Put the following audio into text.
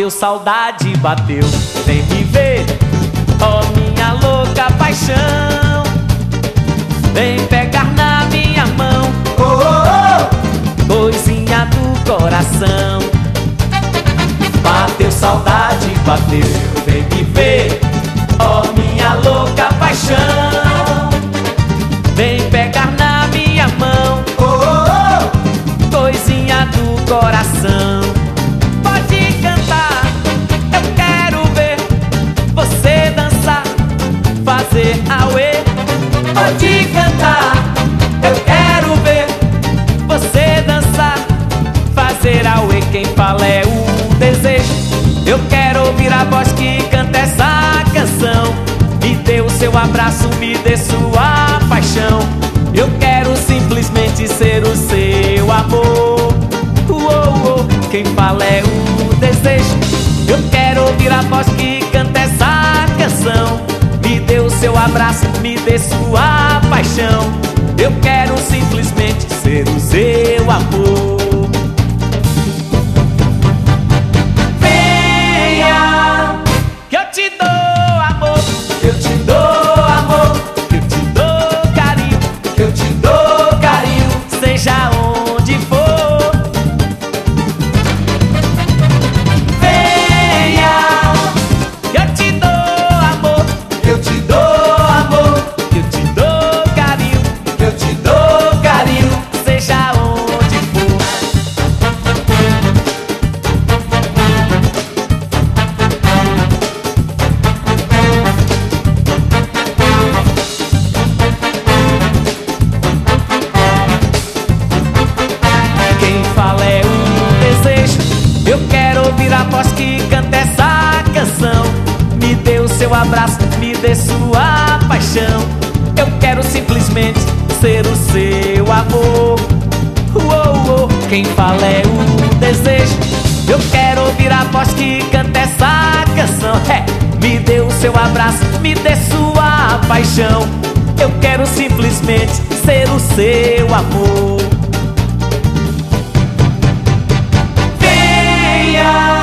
Bateu saudade, bateu, vem me ver, ó minha louca paixão. Vem pegar na minha mão, oh, oh, oh, coisinha do coração. Bateu saudade, bateu, vem me ver, ó minha louca paixão. Vem pegar na minha mão, oh, oh, oh, coisinha do coração. Pode cantar, eu quero ver você dançar, fazer auê. Pode cantar, eu quero ver você dançar, fazer auê. Quem fala é o desejo. Eu quero ouvir a voz que canta essa canção. Me dê o seu abraço, me dê sua paixão. Eu quero simplesmente ser o seu amor. Quem fala é o desejo. Eu quero ouvir a voz que canta essa canção. Me dê o seu abraço, me dê sua paixão. Eu quero simplesmente ser o seu amor. Venha, que eu te dou amor, eu te dou amor, eu te dou carinho, eu te dou carinho, seja onde for. Venha, que eu te dou amor, eu te dou amor, eu te dou carinho, eu te dou carinho, seja onde for. Quem fala é o desejo. Eu quero ouvir a voz que canta essa canção. Me dê o seu abraço, me dê sua paixão. Eu quero simplesmente ser o seu amor. Quem fala é o desejo. Eu quero ouvir a voz que canta essa canção. Me dê o seu abraço, me dê sua paixão. Eu quero simplesmente ser o seu amor. Venha,